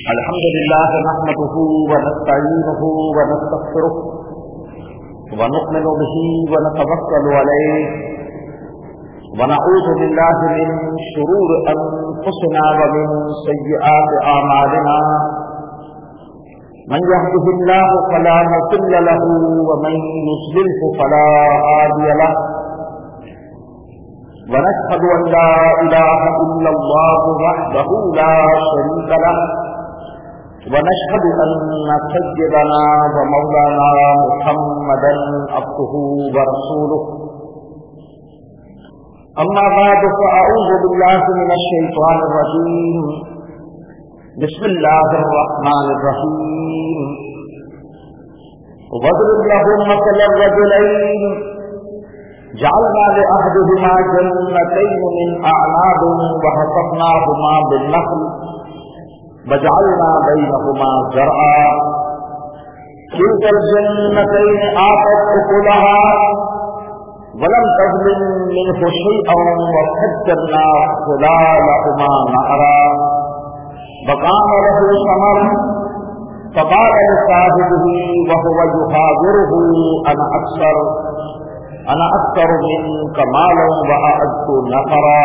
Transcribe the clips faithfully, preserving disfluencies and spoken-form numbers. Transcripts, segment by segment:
الحمد لله نحمده ونستعينه ونستغفره ونؤمن به ونتوكل عليه ونعوذ بالله من شرور أنفسنا ومن سيئات أعمالنا من يهده الله فلا مضل له ومن يضلل فلا هادي له ونشهد أن لا إله إلا الله وحده لا شريك له ونشهد أن سيدنا ومولانا محمدا عبده ورسوله أما بعد فأعوذ بالله من الشيطان الرجيم بسم الله الرحمن الرحيم واضرب لهم مثل الرجلين جعلنا لأحدهما جنتين من أعناب وحفظناهما بالنخل وجعلنا بينهما زرعا كلتا الجنتين آتت أكلها ولم تظلم منه شيئا وفجرنا خلالهما نهرا وكان له ثمر فقال لصاحبه وهو يحاوره أنا أكثر أنا أكثر منك مالا وأعز نفرا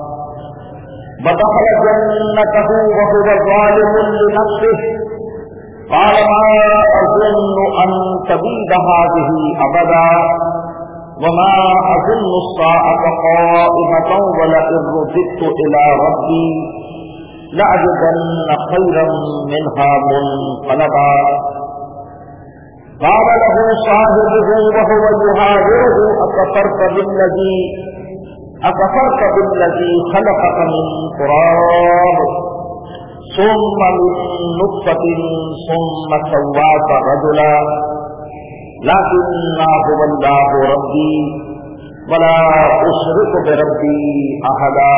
ودخل جنته وهو ظالم لنفسه قال ما أظن أن تبيد هذه أبدا وما أظن الساعة قائمة ولئن رددت إلى ربي لأجدن خيرا منها منقلبا قال له صاحبه وهو يحاوره أكفرت بالذي أكفرت بالذي خلقك من تراب ثم من نطفة ثم سواك رجلا لكن هو الله ربي ولا أشرك بربي أحدا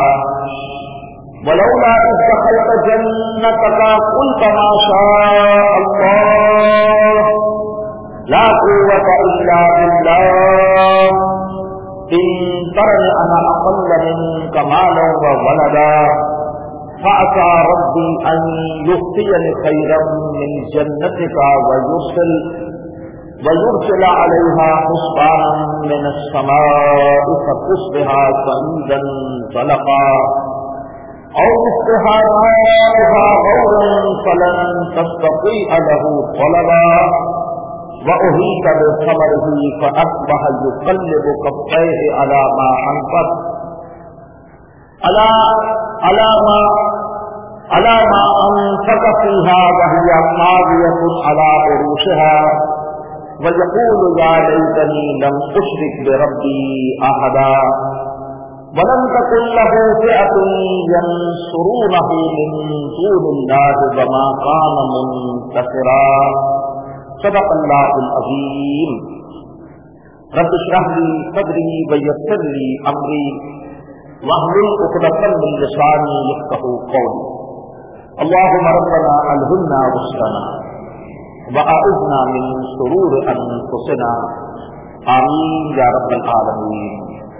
ولولا إذ دخلت جنتك قلت ما شاء الله لا قوة إلا بالله إن ترني أنا أقل منك مالا وولدا فعسى ربي أن يؤتيني خيرا من جنتك ويرسل ويرسل عليها حسبانا من السماء فتصبح صعيدا زلقا أو يصبح ماؤها غورا فلن تستطيع له طلبا وأحيط بثمره فأصبح يقلب كفيه على ما أنفق على على ما على ما أنفق فيها وهي خاوية على عروشها ويقول يا ليتني لم أشرك بربي أحدا ولم تكن له فئة ينصرونه من دون الله وما كان منتصرا صدق الله العظيم رب اشرح لي صدري ويسر لي امري واحلل عقدة من لساني يفقهوا قولي اللهم ربنا الهمنا رشدنا واعذنا من شرور انفسنا آمین یا رب العالمین.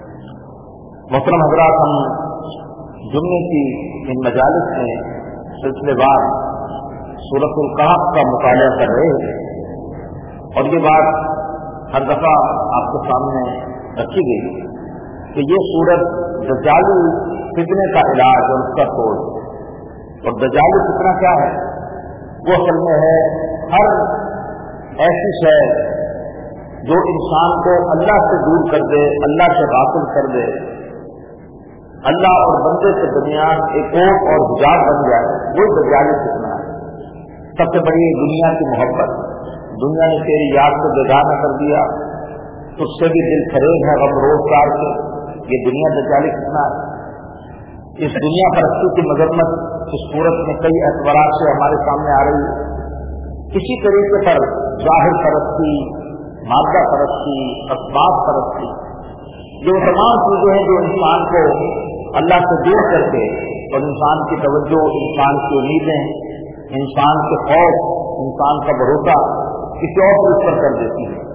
محترم حضرات، ہم جمعے کی ان مجالس میں سلسلے وار سورۃ الکہف کا مطالعہ کر رہے ہیں اور یہ بات ہر دفعہ آپ کے سامنے رکھی گئی کہ یہ سورت دجالی فتنے کا علاج اور اس کا توڑ. اور دجالی فتنہ کیا ہے؟ وہ اصل میں ہے ہر ایسی شے جو انسان کو اللہ سے دور کر دے، اللہ سے غافل کر دے، اللہ اور بندے کے درمیان ایک اوٹ اور حجاب بن جائے، وہ دجالی فتنہ ہے. سب سے بڑی دنیا کی محبت، دنیا نے تیری یاد کو بیگانہ کر دیا، تجھ سے بھی دل فریب ہے غم روزگار کے، یہ دنیا دجالی فتنہ ہے. اس دنیا پرستی کی مذمت اس صورت میں کئی اعتبارات سے ہمارے سامنے آ رہی ہے. اسی طریقے پر ظاہر پرستی، مادہ پرستی، اسباب پرستی، جو تمام چیزیں ہیں جو انسان کو اللہ سے دور کر کے اور انسان کی توجہ، انسان کی امیدیں، انسان کے خوف، انسان کا بھروسہ کسی اور چیز پر کر دیتی ہے.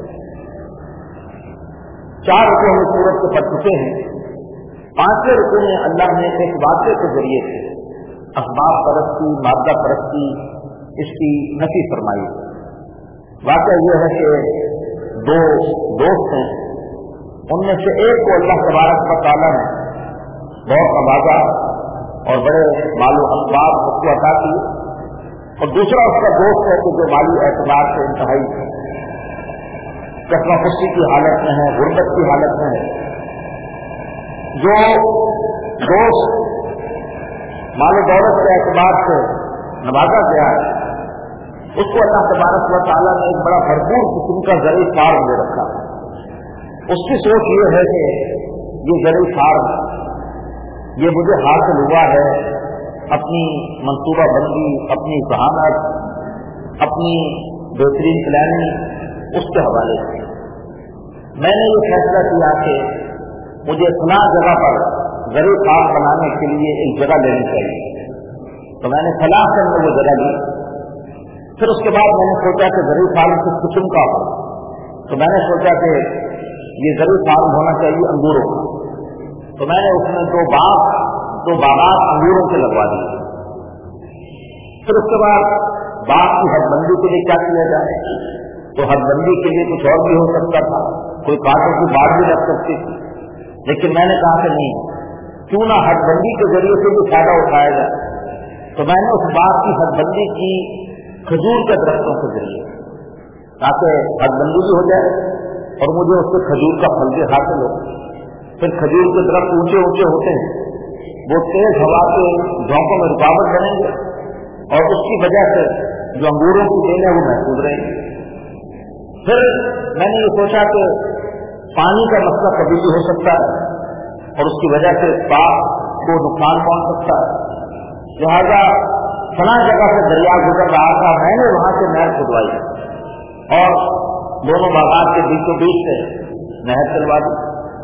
چار رکوع ہم سورت کو پڑھ چکے ہیں. پانچویں رکوع میں اللہ نے ایک واقعے کے ذریعے سے اسباب پرستی، مادہ پرستی اس کی نفی فرمائی۔ واقعہ یہ ہے کہ دو دوست ہیں، ان میں سے ایک کو اللہ تبارک و تعالیٰ نے بہت آبادہ اور بڑے مال و اسباب اس کو عطا کی، اور دوسرا اس کا دوست ہے کہ جو مالی اعتبار سے انتہائی کسمہ خوشی کی حالت میں ہے، غربت کی حالت میں ہے۔ جو دوست مال و دولت کے اعتبار سے نوازا گیا ہے، اس کو اللہ تبارک و تعالیٰ نے ایک بڑا بھرپور قسم کا زرعی فارم دے رکھا۔ اس کی سوچ یہ ہے کہ یہ زرعی فارم یہ مجھے حاصل ہوا ہے اپنی منصوبہ بندی، اپنی ذہانت، اپنی بہترین پلاننگ اس کے حوالے سے میں نے یہ فیصلہ کیا کہ مجھے فلاں جگہ پر زرعی فارم بنانے کے لیے ایک جگہ لینی چاہیے، تو میں نے فلاں سے وہ جگہ لی۔ پھر اس کے بعد میں نے سوچا کہ زرعی فارم کس قسم کا ہو، تو میں نے سوچا کہ یہ زرعی فارم ہونا چاہیے انگوروں کا، تو میں نے اس میں دو باغ دو باغات انگوروں کے لگوا دیے۔ پھر اس کے بعد باغ کی حد بندی کے لیے کیا کیا جائے، تو حد بندی کے لیے کچھ اور بھی ہو سکتا تھا، کوئی کانٹوں کی باغ بھی لگ سکتی تھی، لیکن میں نے کہا کہ نہیں، کیوں نہ حد بندی کے ذریعے سے بھی فائدہ اٹھایا جائے۔ تو میں نے اس باغ کی حد بندی کی کھجور کے درختوں کے ذریعے، تاکہ حد بندی بھی ہو جائے اور مجھے اس سے کھجور کا پھل بھی حاصل ہو۔ پھر کھجور کے درخت اونچے اونچے ہوتے ہیں، وہ تیز ہوا کے جھونکوں میں رکاوٹ بنیں گے اور اس کی وجہ سے جو انگوروں کی دین ہے وہ محفوظ رہیں گی۔ پھر میں نے یہ سوچا کہ پانی کا مسئلہ کبھی بھی ہو سکتا ہے اور اس کی وجہ سے باغ کو نقصان پہنچ سکتا ہے، لہٰذا فلاں جگہ سے دریا گزر رہا تھا، میں نے وہاں سے نہر کھدوائی اور دونوں باغات کے بیچوں بیچ سے نہر چلوا دی۔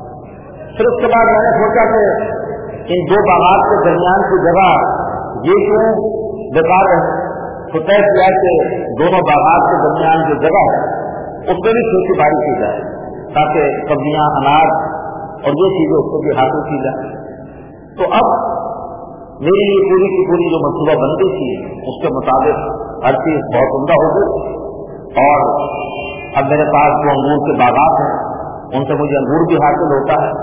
پھر اس کے بعد میں نے سوچا کہ ان دو باغات کے درمیان کی جگہ یہ کیوں بیکار ہے، تو طے کیا کہ دونوں باغات کے درمیان جو جگہ ہے اس میں بھی کھیتی باڑی کی جائے، تاکہ سبزیاں، اناج اور یہ چیزیں اس کو بھی حاصل کی جائے۔ تو اب میری یہ پوری کی پوری جو منصوبہ بندی تھی اس کے مطابق ہر چیز بہت عمدہ ہو گئی، اور اب میرے پاس جو انگور کے باغات ہیں ان سے مجھے انگور بھی حاصل ہوتا ہے،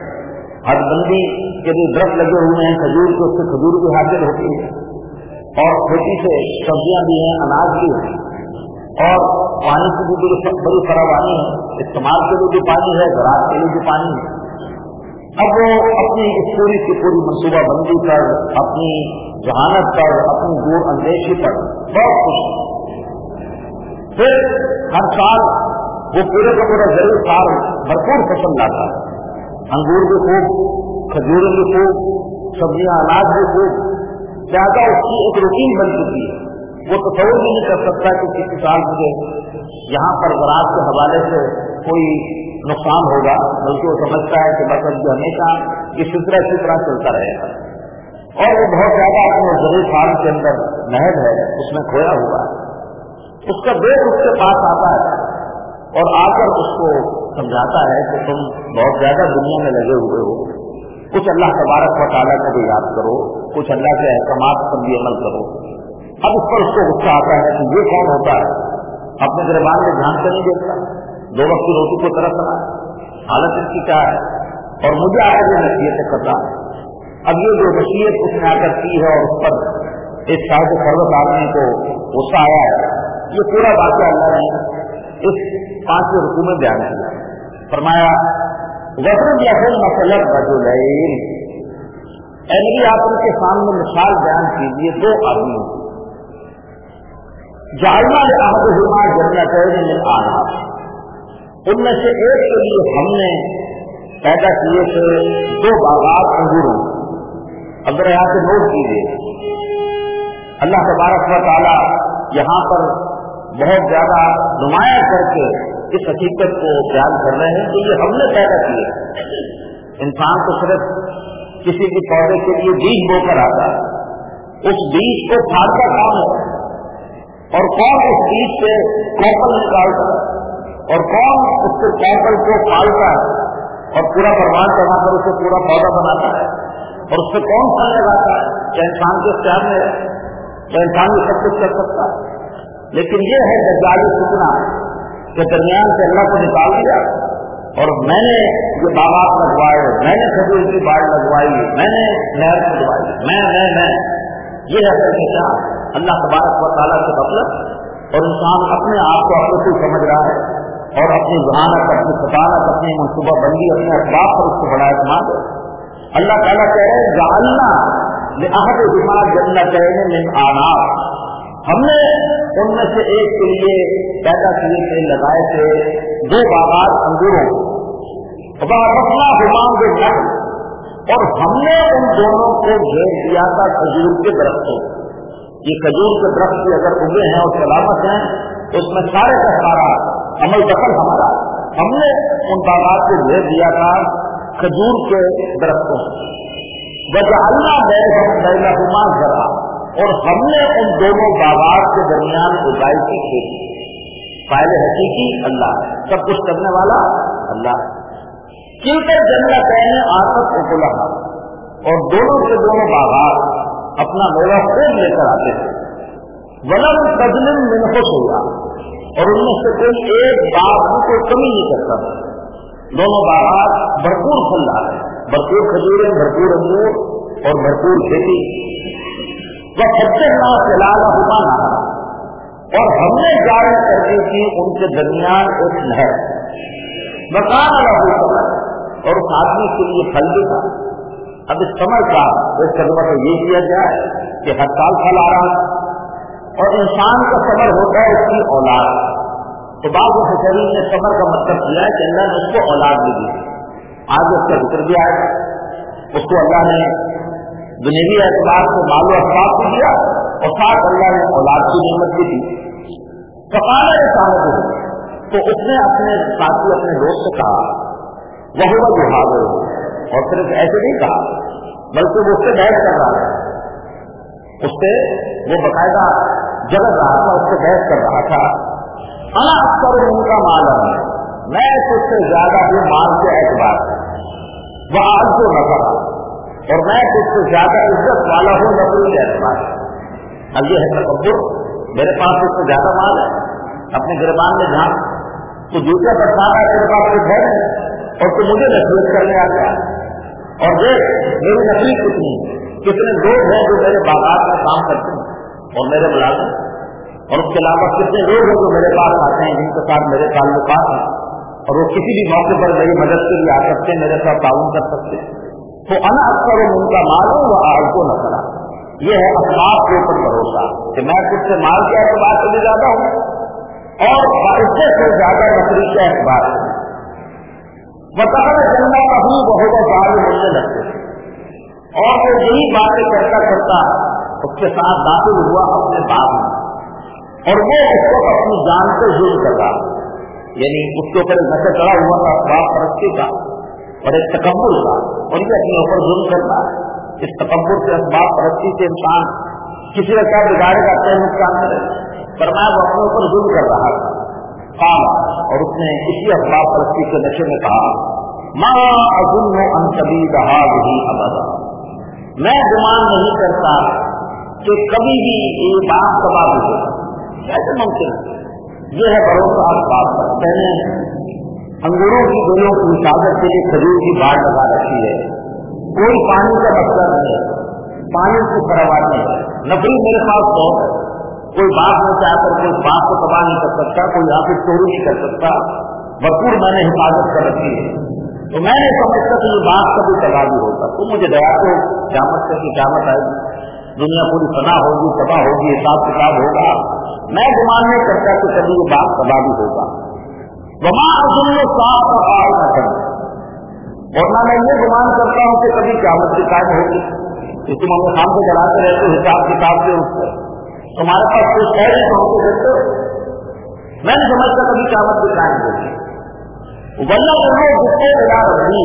حد بندی کے جو درخت لگے ہوئے ہیں کھجور کے، اس سے کھجور بھی حاصل ہوتی ہے، اور کھیتی سے سبزیاں بھی ہیں، اناج بھی ہے، اور پانی کی بھی بڑی فراوانی ہے، استعمال کے لیے بھی پانی ہے، زراعت کے لیے بھی پانی ہے۔ اب وہ اپنی اس پوری کی پوری منصوبہ بندی پر، اپنی ذہانت پر، اپنی دور اندیشی پر بہت خوش ہے۔ پھر ہر سال وہ پورے کا پورا زرعی فارم بھرپور فصل لاتا ہے، انگور بھی خوب، کھجور بھی خوب، سبزیاں اناج بھی خوب، زیادہ اس کی ایک روٹین بن چکی ہے۔ وہ تصور بھی نہیں کر سکتا کہ کسی سال مجھے یہاں پر زراعت کے حوالے سے کوئی نقصان ہوگا، بلکہ وہ سمجھتا ہے کہ بس جو ہمیشہ یہ سلسلہ اسی طرح چلتا رہے گا، اور وہ بہت زیادہ اپنے زرعی فارم کے اندر نہر ہے اس میں کھویا ہوا ہے۔ اس کا بیٹ اس کے پاس آتا ہے اور آ کر اس کو سمجھاتا ہے کہ تم بہت زیادہ دنیا میں لگے ہوئے ہو، کچھ اللہ تبارک و تعالیٰ کو بھی یاد کرو، کچھ اللہ کے احکامات پر بھی عمل کرو۔ اب اس پر اس کو غصہ آتا ہے کہ یہ کون ہوتا ہے، اپنے گریبان میں دھیان سے نہیں دیکھتا، دو وقت کی روٹی کو ترسنا ہے، حالت اس کی کیا ہے، اور مجھے آ کر یہ نصیحتیں کرتا ہے۔ اب یہ جو نصیحت اس نے آ کر کی ہے اور اس پر ایک صاحب سروت آدمی کو غصہ آیا ہے، یہ پورا واقعہ اللہ نے اس پانچویں رکوع میں بیان کیا۔ فرمایا وَضْرِبْ لَهُمْ مَثَلًا رَجُلَيْنِ، اے نبی آپ ان کے سامنے مثال بیان کیجیے دو آدمیوں کی، جعلنا لأحدهما جنتين من أعناب، ان میں سے ایک کے لیے ہم نے پیدا کیے تھے دو باغات انگوروں۔ اگر یہاں سے نوٹ کیجیے، اللہ تبارک و تعالی یہاں پر بہت زیادہ نمایاں کر کے اس حقیقت کو بیان کر رہے ہیں کہ یہ ہم نے پیدا کیے۔ انسان تو صرف کسی بھی پودے کے لیے بیج بو کر آتا ہے، اس بیج کو پھاڑتا کون ہے، اور کون اس بیج سے کوپل نکالتا ہے، اور کون اس سے کوپل کو پالتا ہے اور پورا پروان چڑھا کر اسے پورا پودا بناتا ہے، اور اس سے کون پھل لگاتا ہے؟ کیا انسان کے اختیار میں ہے؟ کیا انسان بھی سب کچھ کر سکتا ہے؟ لیکن یہ ہے دجالی فتنہ کہ درمیان سے اللہ کو نکال دیا اور میں نے یہ باغات لگوائے، میں نے کھجور کی باڑ لگوائی، میں نے نہر کھدوائی، میں میں میں یہ اصل میں کیا اللہ تبارک و تعالیٰ سے غفلت، اور انسان اپنے آپ کو اپنے سے سمجھ رہا ہے اور اپنی ذہانت، اپنی فتانت، اپنی منصوبہ بندی، اپنے اسباب پر اس کو بڑا اعتماد ہے۔ اللہ تعالیٰ کہہ رہے ہیں جعلنا لأحدہما جنتین من اعناب، ہم نے ان میں سے ایک کے لیے پیدا کیے تھے، لگائے تھے دو باغات انگوروں، وَبَارَكْنَاهُمَا بِالنَّخْلِ، اور ہم نے ان دونوں کو گھیر دیا تھا کھجور کے درختوں۔ یہ کھجور کے درخت بھی اگر اگے ہیں اور سلامت ہیں تو اس میں سارے کا سارا عمل دخل ہمارا، ہم نے ان باغات کو گھیر دیا تھا کھجور کے درختوں۔ وَجَعَلْنَا بَيْنَهُمَا زَرْعًا، اور ہم نے ان دونوں باغات کے درمیان اگائی کی کھیتی۔ فاعل حقیقی اللہ، سب کچھ کرنے والا اللہ۔ کلتا جنتین آتت اکلہا، اور دونوں کے دونوں باغات اپنا میوہ خوب لے کر آتے تھے۔ ولم تظلم منہ شیئا، اور ان میں سے کوئی ایک باغ بھی کوئی کمی نہیں کرتا تھا۔ دونوں باغات بھرپور پھل رہا ہے، بھرپور کھجوریں، بھرپور انگور اور بھرپور کھیتی۔ وَفَجَّرْنَا خِلَالَهُمَا نَهَرًا، اور ہم نے جاری کر دی تھی ان کے درمیان ایک نہر۔ وَكَانَ لَهُ ثَمَرٌ، اور اس آدمی کے لیے پھل بھی تھا۔ اب اس ثمر کا ایک ترجمہ تو یہ کیا جائے کہ ہر سال پھل آ رہا ہے، اور انسان کا ثمر ہوتا ہے اس کی اولاد۔ تو بعض مفسرین نے ثمر کا مطلب کیا ہے کہ اللہ نے اس کو اولاد بھی دی۔ آج اس کا ذکر بھی آئے، اس کو اللہ نے دنیوی اعتبار سے مال و اسباب بھی دیا اور ساتھ اللہ نے اولاد کی نعمت بھی دی۔ فقال صاحب، تو اس نے اپنے ساتھی اپنے دوست سے کہا، وَهُوَ يُحَاوِرُهُ، اور صرف ایسے نہیں کہا بلکہ وہ اس سے بحث کر رہا تھا، اس سے وہ باقاعدہ جگڑ رہا تھا، اس سے بحث کر رہا تھا۔ انا اکثر منک مالا، میں تجھ سے زیادہ ہوں مال کے اعتبار سے، وَأَعَزُّ نَفَرًا، اور میں تجھ سے زیادہ عزت والا ہوں نفری کے اعتبار سے۔ اب یہ ہے تکبر، میرے پاس اس سے زیادہ مال ہے، اپنے گربان میں جھانک، تو دوسرا پرسان ہے تیرے پاس کچھ ہے نہیں اور تو مجھے نصیحت کرنے آ گیا، اور دیکھ میری نفری کتنی، کتنے لوگ ہیں جو میرے باغات میں کام کرتے ہیں اور میرے ملازم، اور اس کے علاوہ کتنے لوگ ہیں جو میرے پاس آتے ہیں جن کے ساتھ میرے تعلقات ہیں، اور وہ کسی بھی موقع پر میری مدد کے لیے آ سکتے ہیں، میرے ساتھ تعاون کر سکتے ہیں۔ تو انا اکثر ان کا مال ہوں وہ آج کو نہ، یہ ہے اسباب کے اوپر بھروسہ کہ میں کچھ سے مال کے اعتبار سے بھی زیادہ ہوں اور عزت سے زیادہ نفری کے اعتبار سے۔ وَدَخَلَ جَنَّتَهُ وَهُوَ ظَالِمٌ لِنَفْسِهِ، اور وہ یہی باتیں کرتا کرتا اس کے ساتھ داخل ہوا اپنے باغ میں، اور وہ اس کو اپنی جان سے ظلم کر رہا، یعنی اس کے اوپر نشہ چڑھا ہوا تھا اسباب پرستی کا اور ایک تکبر کا، اور یہ اپنے اوپر ظلم کرنا ہے۔ اس تکبر سے اسباب پرستی سے انسان کسی کا کیا بگاڑے گا، کیا نقصان کرے، فرمایا وہ اپنے اوپر ظلم کر رہا تھا۔ قال، اور اس نے اسی اسباب پرستی کے نشے میں کہا، ما اظن ان تبید هذه ابدا، میں گمان نہیں کرتا کہ کبھی بھی یہ بات تباہ ہو، کیسے ممکن ہے؟ یہ ہے بھروسہ اسباب پر۔ پہلے انگوروں کی گلوں کی حفاظت کے لیے کھجور کی باڑ لگا رکھی ہے، کوئی پانی کا مسئلہ نہیں ہے، پانی کی پرواہ نہیں ہے، نفری میرے پاس بہت ہے، کوئی بات میں چاہ کر کوئی بات کو تباہ نہیں کر سکتا، کوئی آپ کو چوری نہیں کر سکتا، بھرپور میں نے حفاظت کر رکھی ہے، تو میں نہیں سمجھتا کہ یہ بات کبھی تباہ بھی ہوتا۔ تو مجھے دیا تو قیامت سے کی قیامت آئے گی، دنیا پوری فنا ہوگی، تباہ ہوگی، حساب کتاب ہوگا، میں گمان نہیں کرتا کہ کبھی یہ بات تباہ بھی ہوگا۔ وما اظن الساعة قائمة، اور نہ میں یہ گمان کرتا ہوں کہ کبھی قیامت کی قائم ہوگی، کہ تم ہمیں شام کو جلاتے رہتے حساب کتاب کے اس سے تمہارے پاس کوئی خیر ہے تو ہم کو دیتے ہو، میں نہیں سمجھتا کبھی قیامت کی قائم ہوگی۔ ورنہ انہیں جتنے بلا رہی،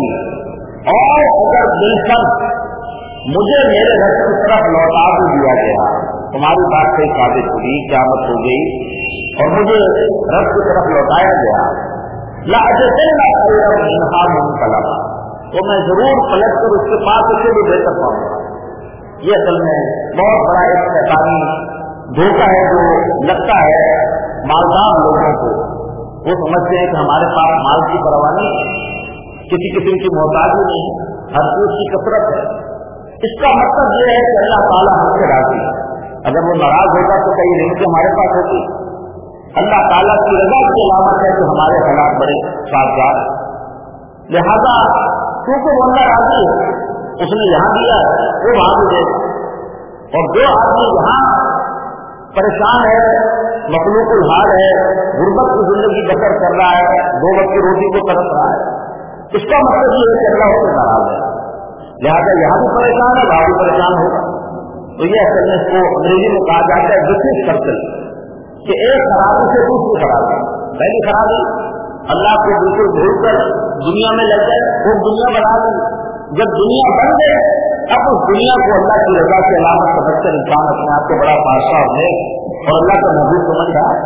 اور اگر بالکل مجھے میرے رب کی طرف لوٹا بھی دیا گیا، تمہاری بات سے ثابت ہوئی، قیامت ہو گئی اور مجھے رب کی طرف لوٹایا گیا، لا اجدن خیرا منہا منقلبا، تو میں ضرور پلٹ کر اس کے پاس اسے بھی بہتر پاؤں گا. یہ اصل میں بہت بڑا ایک شیطانی دھوکہ ہے جو لگتا ہے مالدار لوگوں کو. وہ سمجھتے ہیں کہ ہمارے پاس مال کی پرواہ نہیں، کسی قسم کی محتاجی نہیں، ہر چیز کی کثرت ہے. اس کا مطلب یہ ہے کہ اللہ تعالیٰ ہم سے راضی ہے. اگر وہ ناراض ہوگا تو کئی رحمتیں ہمارے پاس ہوتی. اللہ تعالیٰ کی رضا کی علامت ہے کہ ہمارے حالات بڑے سازگار. لہذا کیونکہ وہ اللہ راضی ہے، اس نے یہاں دیا ہے وہ وہاں بھی دے گا. اور جو آدمی یہاں پریشان ہے، مخلوق الحال ہے، غربت کی زندگی بسر کر رہا ہے، دو وقت کی روٹی کو ترس رہا ہے، اس کا مطلب یہ ہے کہ اللہ اس سے ناراض ہے. لہٰذا یہاں بھی پریشان ہے، وہاں بھی پریشان ہوگا. تو یہ اصل میں اس کو انگریزی میں کہا جاتا ہے وشیش سرکل، کہ ایک خرابی سے دوسری خرابی. پہلی خرابی اللہ کو بالکل بھول کر دنیا میں لگ گئے، وہ دنیا بنا دی. جب دنیا بن گئے اب اس دنیا کو اللہ کی رضا کی علامت سمجھ کر انسان اپنے آپ کو بڑا بادشاہ ہے اور اللہ کا محبوب سمجھ رہا ہے.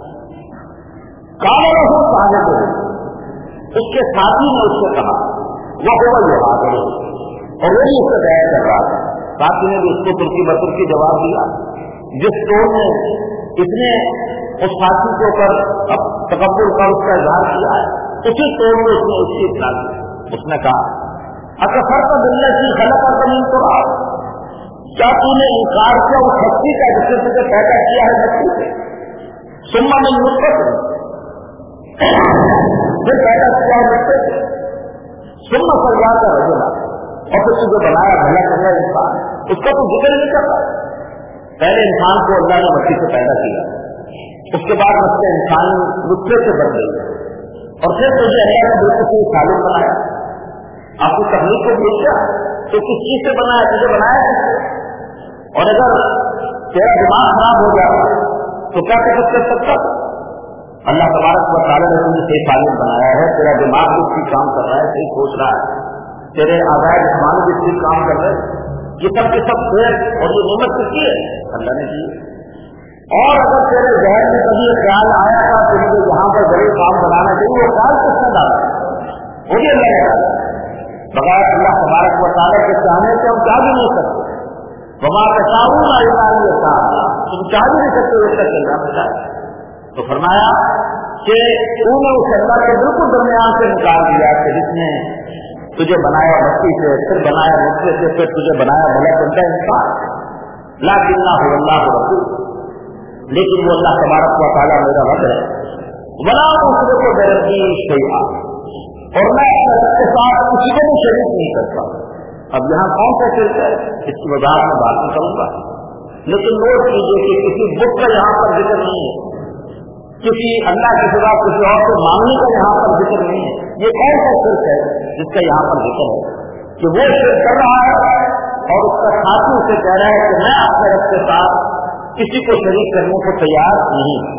کام رہو ساجے کو اس کے ساتھی نے اس سے کہا وہ ہوگا یہ بات ہے، اور وہی اس سے بیان کر رہا تھا. ساتھی نے بھی اس کو ترکی بترکی جواب دیا. جس ٹون نے اس نے اس ساتھی کے اوپر تکبر کا اس کا اظہار کیا ہے، اسی ٹون میں اس نے اس کی اطلاع کی. اس نے کہا اکثر کا دنیا کی خلق کا زمین تو رہا، کیا تو نے انکار کیا اس ہستی کا جس نے تجھے پیدا کیا ہے مٹی سے، سما میں نطفت پھر پیدا کیا ہے مٹی سے، سما سجا کا رجلا اور پھر تجھے بنایا بھلا کرنا انسان. اس کا تو ذکر نہیں کرتا. پہلے انسان کو اللہ نے مٹی سے پیدا کیا، اس کے بعد اس کے انسان نطفے سے بن گئی، اور پھر تجھے اللہ نے بالکل سے سالم بنایا. آپ کی تخلیق کو دیکھا تو کس چیز سے بنایا، تجھے بنایا کس سے؟ اور اگر تیرا دماغ خراب ہو جائے تو کیا کچھ کر سکتا؟ اللہ تبارک و تعالیٰ نے تجھے صحیح سالم بنایا ہے، تیرا دماغ بھی ٹھیک کام کر رہا ہے، صحیح سوچ رہا ہے، تیرے آزاد جسمانی بھی ٹھیک کام کر رہے ہیں. یہ سب کے سب خیر اور یہ نعمت کس کی ہے؟ اللہ نے دی. اور اگر تیرے ذہن میں کبھی یہ خیال آیا تھا کہ مجھے یہاں پر بڑے کام بنانا چاہیے، وہ خیال کس نے ڈالا؟ وہ بھی اللہ نے ڈالا. بغیر اللہ تبارک و تعالیٰ کے چاہنے سے ہم چاہ بھی نہیں سکتے. وما تشاءون الا ان یشاء اللہ، تم چاہ بھی نہیں سکتے اس کا چلنا چاہیے. تو فرمایا کہ تو نے اس اللہ کے بالکل درمیان سے نکال دیا کہ جس نے تجھے بنایا مٹی سے، پھر بنایا نطفے سے، پھر تجھے بنایا بھلا بنتا انسان. لکنہ هو اللہ رب، لیکن وہ اللہ تبارک و تعالیٰ میرا رب ہے. ولا اشرک بربی شیئا، اور میں کے ساتھ کسی کو بھی شریک نہیں کرتا. اب یہاں کون سا شرک ہے اس کی وضاحت میں بات نہیں کروں گا، لیکن نوٹ کیجیے کہ کسی بت کا یہاں پر ذکر نہیں ہے، کسی اللہ کے سوا کسی اور سے مانگنے کا یہاں پر ذکر نہیں ہے. یہ کون سا شرک ہے جس کا یہاں پر ذکر ہے کہ وہ شرک کر رہا ہے اور اس کا ساتھی اسے کہہ رہا ہے کہ میں اپنے رب کے ساتھ کسی کو شریک کرنے کو تیار نہیں.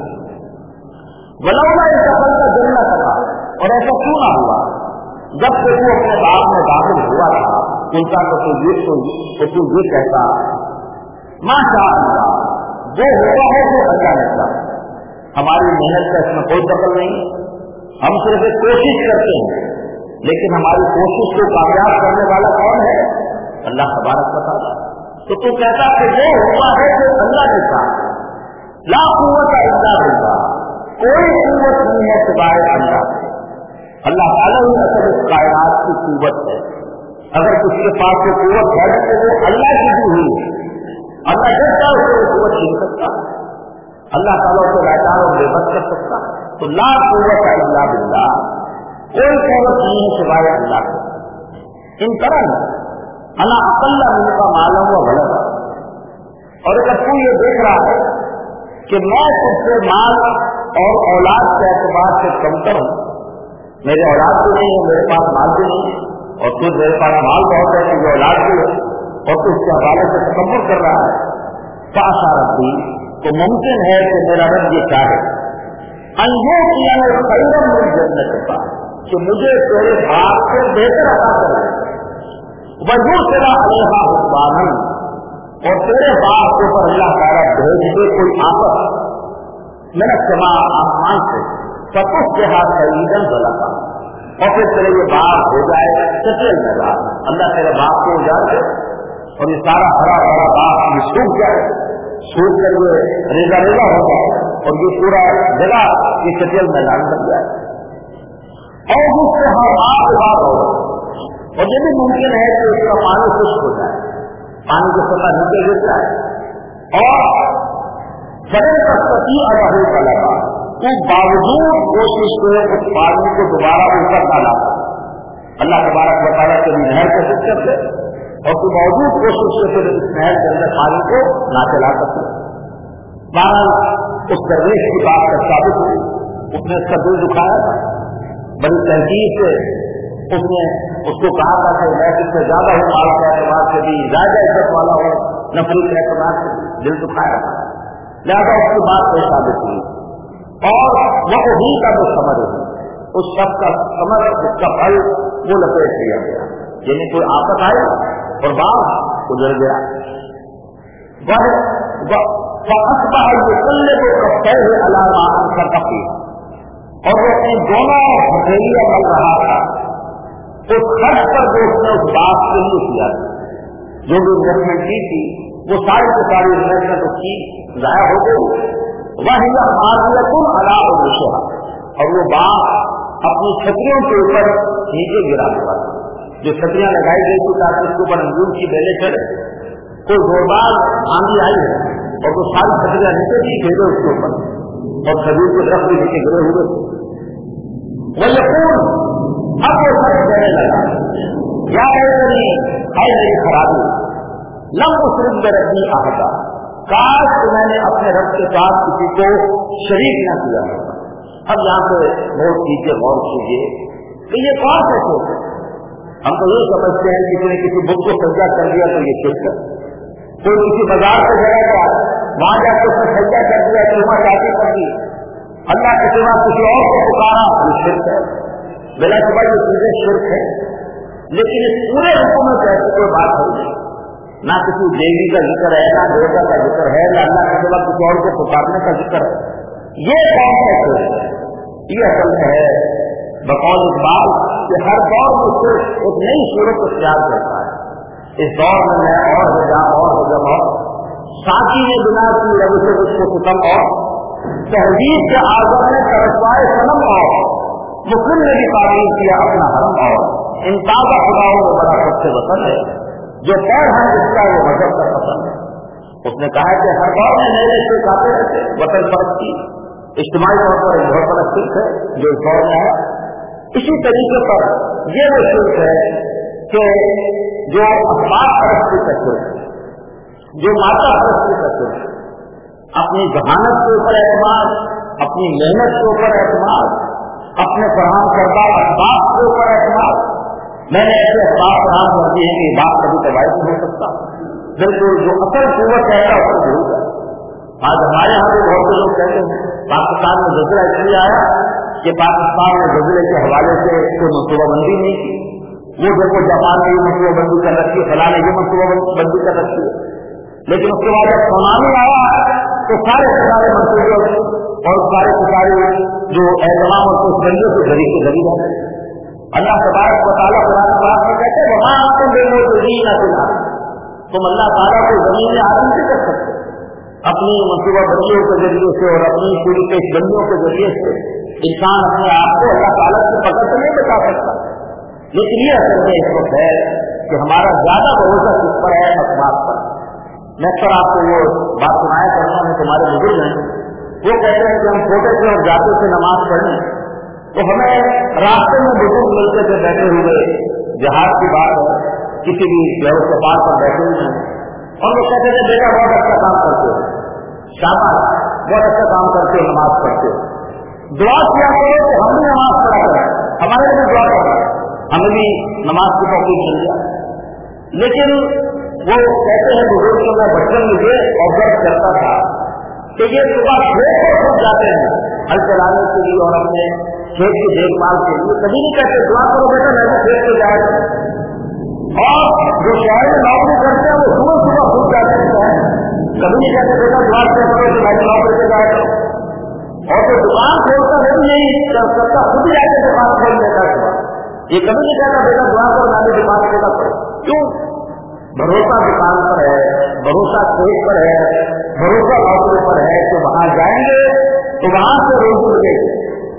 ولولا اس سفر کا دل نہ سکا، اور ایسا کیوں نہ ہوا؟ جب سے وہ اپنے باپ میں داخل ہوا تھا ان کا تو یہ تو تو یہ کہتا ماشاء اللہ، وہ ہوتا ہے جو اللہ نے کہا. ہماری محنت کا اس میں کوئی دخل نہیں، ہم صرف ایک کوشش کرتے ہیں، لیکن ہماری کوشش کو کامیاب کرنے والا کون ہے؟ اللہ تبارک و تعالیٰ. تو تو کہتا کہ وہ ہوا ہے جو اللہ نے کہا. لا قوت الا باللہ، کوئی قوت نہیں ہے سوائے اللہ سے. اللہ تعالیٰ ہی اصل اس کائنات کی قوت ہے. اگر کسی کے پاس کوئی قوت ہے تو وہ اللہ کی دی ہوئی ہے. اللہ جیسا اسے وہ قوت چھین سکتا، اللہ تعالیٰ اسے لاچار اور بے بس کر سکتا. تو لا قوت الا باللہ، کوئی قوت نہیں ہے سوائے اللہ سے. ان طرح اللہ اقل من کا معلوم و غلط. اور اگر تو یہ دیکھ رہا ہے کہ میں تجھ سے مال اور اولاد کے اعتبار سے کمتر ہوں، میرے اولاد بھی نہیں ہے، میرے پاس مال بھی نہیں ہے، اور تو میرے پاس مال بہت ہے، تجھے اولاد بھی ہے، اور تو اس کے حوالے سے تکبر کر رہا ہے. فعسى ربی، تو ممکن ہے کہ میرا رب یہ چاہے ان یؤتیہ خیرا من جنتک، کہ مجھے تیرے باغ سے بہتر عطا کر دے. وَيُرْسِلَ عَلَيْهَا حُسْبَانًا، اور تیرے باغ کے اوپر اللہ تعالیٰ بھیج دے کوئی آفت من السماء، آسمان سے، فَتُصْبِحَ صَعِيدًا زَلَقًا، اور پھر تیرے یہ باغ ہو جائے چچل میدان، اللہ تیرے باغ کو اجاڑ دے اور یہ سارا ہرا بھرا باغ یہ سوکھ جائے، سوکھ کر یہ ریزا ریزا ہو جائے اور یہ پورا جگہ یہ چچل میدان بن جائے، اور اس سے ہر آگ بار ہو جائے، اور یہ بھی ممکن ہے کہ اس کا پانی خشک ہو جائے، پانی کی سطح نیچے گر جائے، اور فلن تستطيع له طلبا، تو باوجود کوشش کرے اس پانی کو دوبارہ اوپر نہ لا سکے، اللہ تبارک و تعالیٰ کبھی نہر کا ذکر کرتے اور تو باوجود کوشش سے پھر اس نہر کے اندر پانی کو نہ چلا سکتے۔ بہرحال اس درویش کی بات کا ثابت ہوئی، اس نے اس کا دل دکھایا تھا، بڑی تنقید سے اس نے اس کو کہا تھا کہ میں اس سے زیادہ ہوں، مال کے اعتبار سے بھی زیادہ عزت والا ہوں، نفری کے اعتبار سے دل دکھایا تھا، لہٰذا اس کی بات کو ثابت ہوئی، اور وہ وہی کا جو ثمر ہے اس سب کا ثمر، اس کا پھل وہ لپیٹ دیا گیا، یعنی کوئی آفت آئی اور باغ گزر گیا، فَأَصْبَحَ يُقَلِّبُ كَفَّيْهِ عَلَىٰ مَا أَنفَقَ فِيهِ، اور وہ اپنی دونوں ہتھیلیاں مل رہا تھا اس خرچ پر جو اس نے اس باغ کے لیے کیا تھا، جو بھی انویسٹمنٹ کی تھی وہ ساری کی ساری انویسٹمنٹ اس کی ضائع ہو گئی، وَهِيَ خَاوِيَةٌ عَلَىٰ عُرُوشِهَا، اور وہ باغ اپنی چھتریوں کے اوپر نیچے گرا ہوا تھا، جو چھتریاں لگائی گئی تھی تاکہ اس کے اوپر انگور کی بیلیں چڑھے، کوئی زوردار آندھی آئی ہے اور وہ ساری چھتریاں نیچے بھی گرے اس کے اوپر، اور کھجور کے درخت بھی نیچے گرے ہوئے تھے، وہ یقین اب وہ سب کہنے لگا یا ایسے ہے میری خرابی، لم اسرف بربی آہدا، کاش کہ میں نے اپنے رب کے ساتھ کسی کو شریک نہ کیا ہوتا۔ اب یہاں پہ بہت چیزیں غور کیجیے کہ یہ کون سے سوچ ہے، ہم تو یہ سمجھتے ہیں کہ کسی نے کسی بت کو سجدہ کر دیا تو یہ شرک ہے، کوئی کسی بازار سے گیا تھا وہاں جا کے اس نے سجدہ کر دیا، چوما چاٹی کر دی، اللہ کے سوا کسی اور کو پکارا یہ شرک ہے، بلا شبہ یہ چیزیں شرک ہے، لیکن اس پورے حکم میں ایسی کوئی بات نہیں، نہ کسی دیوی کا ذکر ہے، نہ دیوتا کا ذکر ہے، نہ اللہ کے سوا کسی اور کو پکارنے کا ذکر ہے، یہ کون سا شرک ہے؟ یہ اصل میں ہے بقول اقبال کہ ہر دور میں صرف ایک نئی صورت اختیار کرتا ہے، اس دور میں میں اور ہو جا اور ہو جا اور ساتھی نے بنا کی رب سے اس کو ختم، اور تہذیب کے آزم نے ترسوائے صنم، اور مسلم نے بھی تعمیر کیا اپنا حرم، اور ان تازہ خداؤں میں بڑا سب سے وطن ہے جو پیر ہم اس کا وہ مذہب کا پسند ہے۔ اس نے کہا کہ ہر دور میں نئے نئے شرک آتے رہتے، وطن پرستی اجتماعی طور پر ایک بہت بڑا شرک ہے جو اس دور میں ہے، اسی طریقے پر یہ وہ شرک ہے کہ جو اسباب پرستی کا شرک ہے، جو مادہ پرستی کا شرک ہے، اپنی ذہانت کے اوپر اعتماد، اپنی محنت کے اوپر اعتماد، اپنے فراہم کردہ اسباب کے اوپر اعتماد، میں نے ایسے اسباب فراہم کر دی ہے کہ یہ بات کبھی تباہی نہیں ہو سکتا، بالکل جو اصل قوت ہے اس کو ضرور ہے۔ آج ہمارے یہاں بھی بہت سے لوگ کہتے ہیں پاکستان میں زلزلہ اس لیے آیا کہ پاکستان نے زلزلے کے حوالے سے کوئی منصوبہ بندی نہیں کی، وہ دیکھو جاپان نے یہ منصوبہ بندی کر رکھی ہے، فلاں نے یہ منصوبہ بندی کر رکھی ہے، لیکن اس کے بعد جب سونامی آیا تو سارے کے سارے منصوبے اور سارے کے سارے جو اہتمام اور کچھ بندیوں سے غریب سے غریب ہے۔ اللہ تبارک و تعالیٰ قرآن پاک میں کہتے ہیں وہاں آپ تم بے موجودین نہ تم اللہ تعالیٰ کو زمین میں عالم نہیں کر سکتے، اپنی منصوبہ بندیوں کے ذریعے سے اور اپنی پوری پیش بندیوں کے ذریعے سے انسان اپنے آپ کو اللہ تعالیٰ کی پکڑ سے نہیں بچا سکتا، لیکن یہ اصل میں اس وقت ہے کہ ہمارا زیادہ بھروسہ کس پر ہے، اسباب پر۔ میں سر آپ کو وہ بات سنایا کرتا ہوں، تمہارے بزرگ ہیں وہ کہتے ہیں کہ ہم چھوٹے سے اور جاتے سے نماز پڑھیں تو ہمیں راستے میں بزرگ ملتے تھے بیٹھے ہوئے، جہاد کی بات ہے، کسی بھی جگہ کے پاس پر بیٹھے ہوئے ہیں، اور وہ کہتے تھے بیٹا بہت اچھا کام کرتے ہو، شاباش بہت اچھا کام کرتے ہو، نماز پڑھتے ہو، دعا کیا کرو کہ ہم بھی نماز پڑھا کریں، ہمارے لیے دعا کرو، ہمیں بھی نماز کی توفیق مل جائے۔ لیکن وہ کہتے ہیں بزرگ کو میں بچپن میں یہ آبزرو کرتا تھا کہ یہ صبح کھیت کو چھوٹ جاتے ہیں ہل چلانے کے لیے اور اپنے کھیت کی دیکھ بھال کے لیے، کبھی نہیں کہتے دعا کرو بیٹا میں بھی کھیت کو جائے، اور جو شہر میں نوکری کرتے ہیں وہ صبح صبح چھوٹ جاتے ہیں، کبھی نہیں کہتے بیٹا دعا کرو کہ میں بھی نوکری سے جائے کرو، اور جو دکان کھولتا ہے وہ بھی نہیں کر سکتا، خود ہی جا کے دکان کھول لیتا ہے، یہ کبھی نہیں کہتا بیٹا دعا کرو میں بھی دکان پہ نہ کرو. کیوں؟ بھروسہ دکان پر ہے, بھروسہ کھیت پر ہے, بھروسہ نوکری پر ہے کہ وہاں جائیں گے تو وہاں سے روزی ملے گی.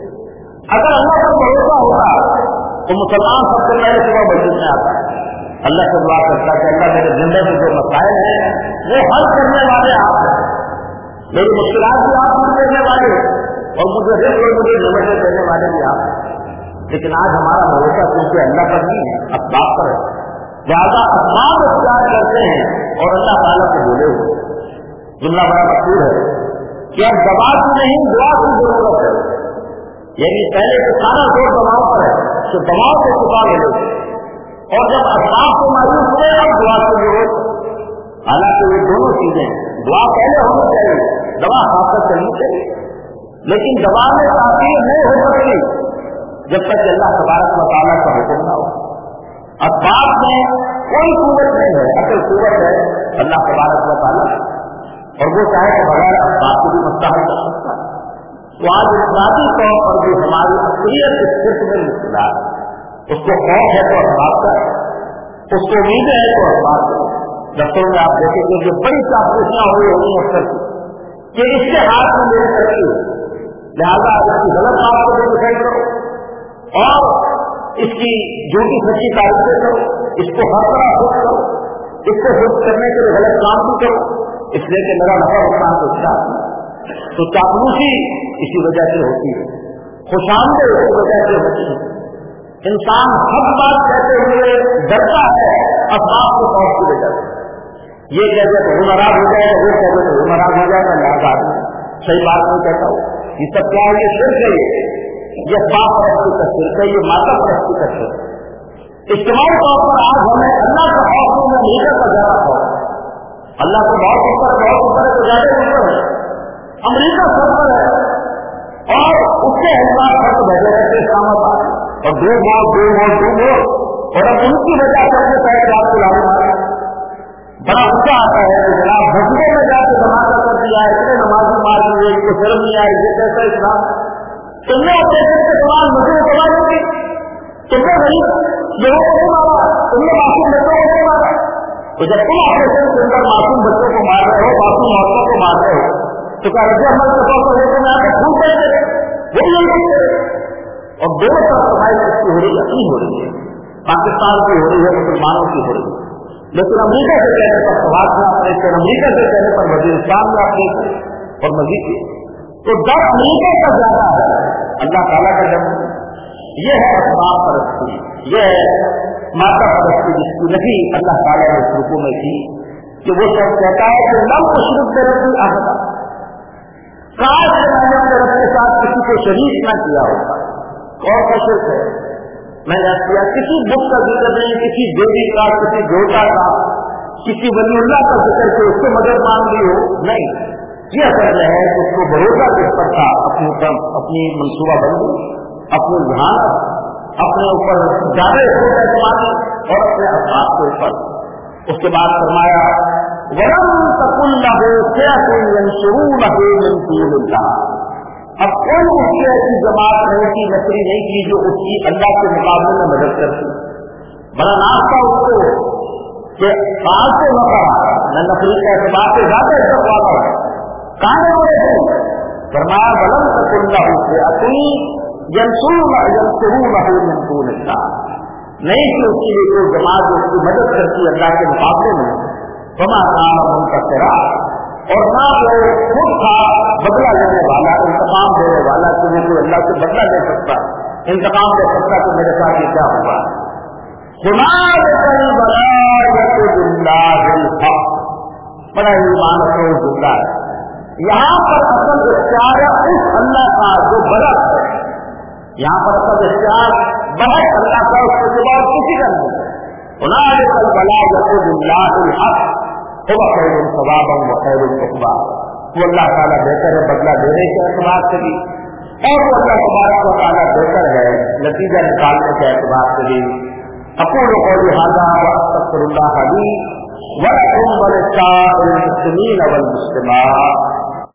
اگر اللہ پر بھروسہ ہوگا تو مسلمان سب سے پہلے صبح مسجد میں آتا ہے, اللہ سے دعا کرتا ہے کہ اللہ میرے زندگی میں جو مسائل ہیں وہ حل کرنے والے آپ ہیں, میری مشکلات بھی آپ حل کرنے والے اور مجھے رزق اور مجھے نعمتیں دینے والے بھی آپ ہیں. لیکن آج ہمارا بھروسہ کیونکہ اللہ پر نہیں ہے, اسباب پر ہے. زیادہ اسباب اختیار کرتے ہیں اور اللہ تعالیٰ کو بولے ہوئے. جملہ بڑا مشہور ہے کہ اب دوا کی نہیں دعا کی ضرورت ہے. یعنی پہلے تو سارا زور دواؤں پر ہے کہ دواؤں سے شفا ملے, اور جب اسباب کو مایوس ہوئے اب دعا کی ضرورت ہے. حالانکہ یہ دونوں چیزیں دعا پہلے ہونی چاہیے, دوا حاصل کرنی چاہیے, لیکن دوا میں تاثیر نہیں ہو سکتی جب تک اللہ تبارک و تعالیٰ کا حکم نہ ہو. اسباب میں کوئی قوت نہیں ہے, اصل قوت ہے اللہ تبارک و تعالیٰ, اور وہ چاہے کہ بغیر اسباب کو بھی مسئلہ حل کر سکتا ہے. تو آج انفرادی طور پر بھی ہماری اکثریت اس قسم میں مشکل ہے. اس کو خوف ہے تو اسباب کا, اس کو امید ہے تو اسباب کا. دفتروں میں آپ دیکھیں گے کہ بڑی چاپلوسیاں ہوئی ہوئی اکثر کی کہ اس کے ہاتھ میں میری ترقی ہے, لہٰذا اس کی غلط بات کو بھی دکھائی کرو اور اس کی جھوٹی سچی تعریفیں کرو, اس کو ہر طرح خود کرو, اس کو خود کرنے کے لیے غلط کام بھی کرو, اس لیے کہ میرا نفع نقصان تو اچھا. تو چاپلوسی اسی وجہ سے ہوتی ہے, خوشامدید اسی وجہ سے ہوتی ہے. انسان حق بات کہتے ہوئے ڈرتا ہے اسباب کے طور کی وجہ سے. یہ کہتے تو وہ ناراض ہو جائے گا, وہ کہتے تو وہ ناراض ہو جائے گا, لہٰذا آدمی صحیح بات نہیں کہتا ہوں. یہ سب کیا ہے؟ یہ شرک ہے, یہ باپ پرستی کا شرک ہے, یہ ماتا پرستی کا شرک ہے. اجتماعی طور پر آج ہمیں اللہ کا خوف میں امریکہ کا زیادہ خوف ہے. اللہ کو بہت اوپر بہت اوپر ہے تو زیادہ اوپر ہے, امریکہ سب پر ہے اور اس کے احساس خط بھیجے رہتے اسلام آباد اور دو ماہ دو ماہ دو ماہ, اور اب ان کی وجہ سے اپنے پہلے بات کو لانے والا بڑا غصہ آتا ہے کہ جناب مسجدوں میں جا کے دھماکہ کر دیا ہے, اتنے نمازی مار دیے, ان کو شرم نہیں آئی, یہ کیسا اسلام. تم نے اپنے دل کے سوال مسجد کو مار دی, تم نے غریب لوگوں کو نہیں مارا, تم نے معصوم بچوں کو نہیں مارا. تو جب تم اپنے دل کے اندر معصوم بچوں کو مار رہے ہو, معصوم عورتوں کو مار رہے ہو, تو کیا رضی عمل کے طور پر میں آپ کو خون کرتے وہ بھی نہیں کرتے. اور دونوں طرف صفائی کس کی ہو رہی ہے؟ اپنی ہو رہی ہے, پاکستان کی ہو رہی ہے, مسلمانوں کی ہو رہی ہے. لیکن امریکہ کے کہنے پر سوال میں اپنے سے, امریکہ کے کہنے پر وزیرستان میں اپنے سے اور مزید کی, تو در امریکہ کا زیادہ ہے اللہ تعالیٰ کا ڈر. یہ ہے اسباب پرستی, یہ ہے ماتا پرستی جس کی نفی اللہ تعالیٰ نے اس رکوع میں کی کہ وہ سب کہتا ہے کہ لم تشرک بربی احدا, کاش میں نے اپنے رب کے ساتھ کسی کو شریک نہ کیا ہوتا. کون سا شرک ہے؟ میں نے کیا کسی بت کا ذکر نہیں, کسی دیوی کا, کسی دیوتا کا, کسی ولی اللہ کا ذکر کہ اس سے مدد مانگ لی ہو, نہیں. یہ اصل میں ہے کہ اس کو بھروسہ کس پر تھا, اپنی اپنی منصوبہ بندی, اپنی ذہانت, اپنے اوپر زیادہ اعتمادی اور اپنے اسباب کے اوپر. اس کے بعد فرمایا وَلَمْ تَكُنْ لَهُ فِئَةٌ يَنْصُرُونَهُ مِنْ دُونِ اللَّهِ. اب کوئی اس کی ایسی جماعت نہیں کی, نصری نہیں کی جو اس کی اللہ کے مقابلے میں مدد کرتی. بڑا نام تھا اس کو کہ آج سے نہ کہا میں نصری کے اعتبار سے زیادہ عزت والا ہوں, کہاں ہوئے تھے؟ فرمایا وَلَمْ تَكُنْ لَهُ فِئَةٌ يَنْصُرُونَهُ مِنْ دُونِ اللَّهِ. نہیں کہ اس کے لیے کوئی جماعت جو اس کی مدد کرتی اللہ کے مقابلے میں, فما كان منتصرا, اور نہ وہ خود تھا بدلہ لینے والا, انتقام دینے والا کہ وہ کوئی اللہ سے بدلہ لے سکتا, انتقام دے سکتا کہ میرے ساتھ یہ کیا ہوگا. هنالك الولاية لله الحق, بڑا ایمان کو زندہ ہے. یہاں پر اصل اختیار اس اللہ کا جو برق ہے, یہاں پر اصل اختیار برق اللہ کا, اس کے بعد کسی کا نہیں. هنالك الولاية لله الحق هو خیر ثوابا وخیر عقبا. وہ اللہ تعالیٰ بہتر ہے بدلہ دینے کے اعتبار سے بھی, اور وہ اللہ تبارک و تعالیٰ بہتر ہے نتیجہ نکالنے کے اعتبار سے بھی. اقول قولی ھذا واستغفر اللہ لی ولکم ولسائر المسلمین والمسلمات.